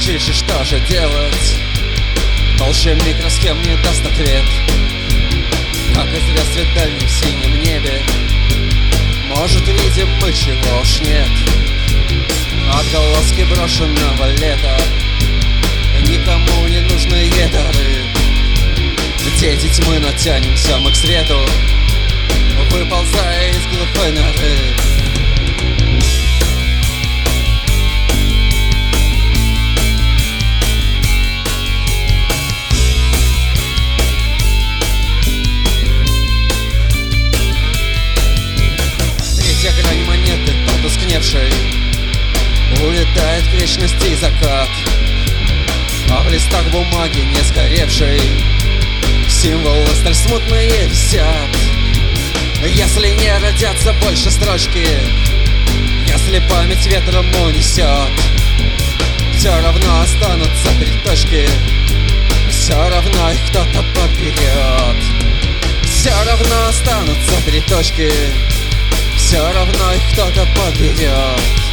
молчишь, и что же делать? Толще микросхем не даст ответ. Как известно в дальнем синем небе, может, видим мы, чего уж нет. Отголоски брошенного лета, никому не нужные дары. Дети тьмы, но тянемся мы к свету, выползая из глухой норы. Третья грань монеты, потускневшей, улетает к вечности закат. А в листах бумаги не сгоревшей символы столь смутные висят. Если не родятся больше строчки, если память ветром унесет, все равно останутся три точки, все равно их кто-то подберет. Все равно останутся три точки, все равно их кто-то подберет.